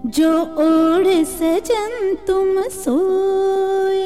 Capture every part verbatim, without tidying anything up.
जो ओढ़ सजन तुम सोए,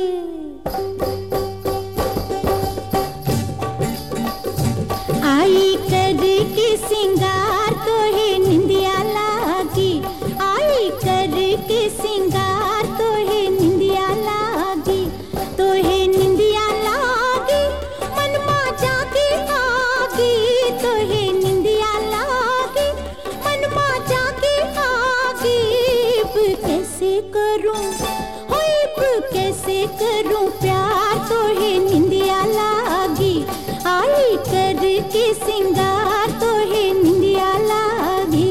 आई कर के सिंगार तो है निंदिया लागी, आई कर के सिंगार तो है निंदिया लागी, तो है निंदिया लागी मनमा जागे आगी, तो है निंदिया लागी मनमा जागे आगी। कैसे करूं होइब कैसे करूं प्यार तो है निंदिया लागी, आई कर के सिंगार तो है निंदिया लागी।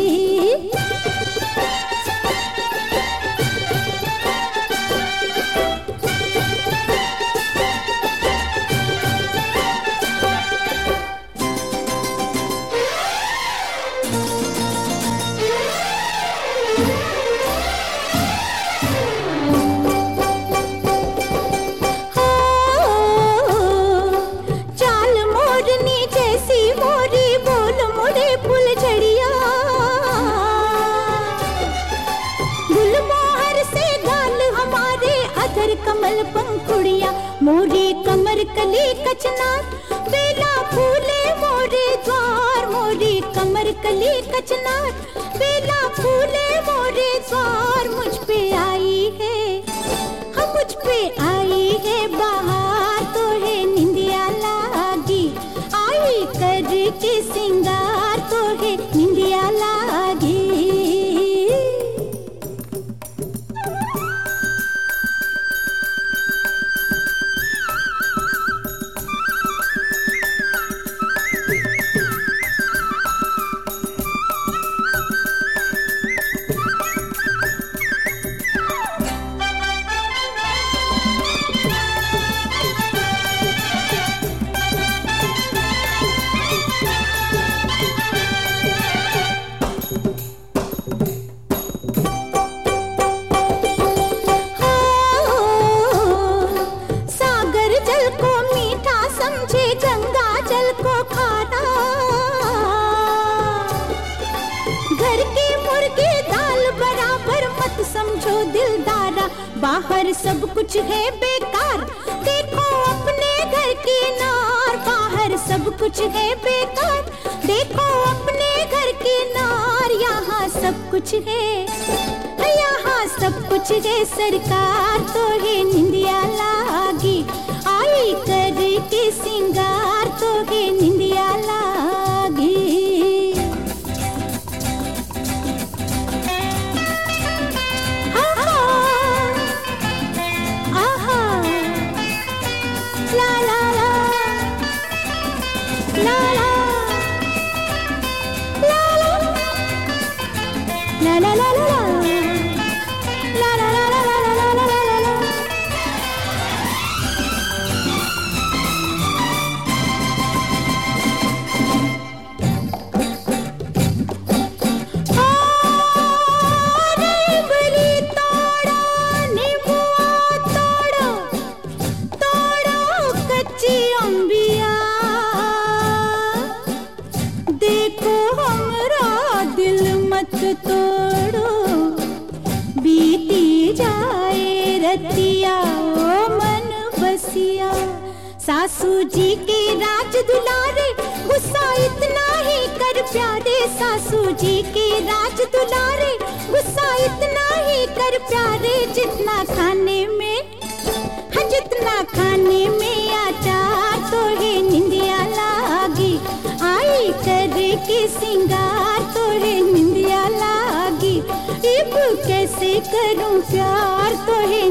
कमल पंखुड़िया मोरे कमर कली कचनार, बेला फूले मोरे द्वार, मोरे कमर कली कचनार, बेला फूले मोरे द्वार। मुझ पे आई है हम मुझ पे आई है बहार तो है निंदिया लागी, आई कर के सिंगार तो है निंदिया लागी। समझो दिलदारा बाहर सब कुछ है बेकार, देखो अपने घर की नार, बाहर सब कुछ है बेकार, देखो अपने घर की नार। यहाँ सब कुछ है यहाँ सब कुछ है सरकार तो है निंदिया लागी, आई कर के सिंगार तो है निंदिया लागी। La la la la la la la la la la la la la la। तोड़ो बीती जाए रतिया ओ मन बसिया, सासू जी के राज दुलारे गुस्सा इतना ही कर प्यारे, सासू जी के राज दुलारे गुस्सा इतना ही कर प्यारे, जितना खाने में हाँ जितना खाने में अचार तो है निंदिया लागी, आई कर के सिंगार तो है निंदिया लागी। इब कैसे करूं प्यार तो है